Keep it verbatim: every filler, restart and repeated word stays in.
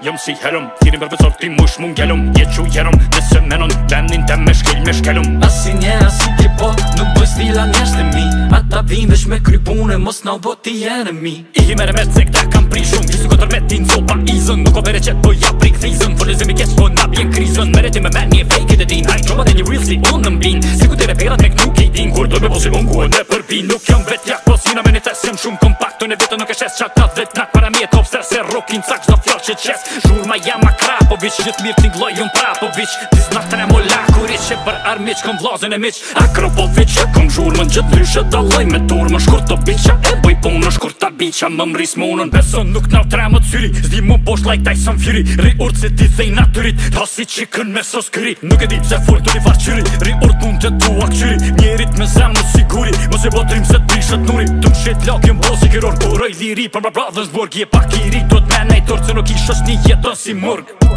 Jam si herëm, thirin për pësot ti mush mun gjellum Je që jerëm, nëse menon, vendin tem me shkel me shkelum Asi nje, asi ti po, nuk bëj stila njesht e mi Ata vin vesh me kry pune, mos na u bot ti jene mi I hi mere me të se këta kam pri shumë Jisu këtër me ti në copa izën Nuk o bere qet po ja prik thizën Folizim i keq po na bjen krizën Mere ti me men një fake it e din Haj trobat e një real si unë në mbin Si ku tire perat me kënu ki din Kur doj me posi unë ku në përpin Nuk jam vet jak po sina me një tes Jem shumë kompakt Unë e vetën nuk e shes qatë vet Nak para mi e top stres e rokin Cak qdo fjall që qes Zhurma jam a Krapovic Gjithë mirë t'ingloj unë Prapovic Tis na tremola kur ishe për armiq Kom vlazën e miq Akropovic E kom zhurmën gjithë ndryshe Daloj me turmën Shkur të biqa e bëj punën Shkur ta biqa më mris munën Beson nuk na tremët syri Zdi mu bosh like Tyson Fury Ri urt se ti thej naturit Hasi qikën me sos këri Nuk e di pse furt të li farqyri Ri urt mund të tu akqyri Njerit me zem më siguri Mos e botrim se t'rishet nuri Të mshet lakjën bosi kiror Kuroj dhiri për bra brothers burg Je pak i ri do t'me nejtor Se nuk i shos një jeton si murg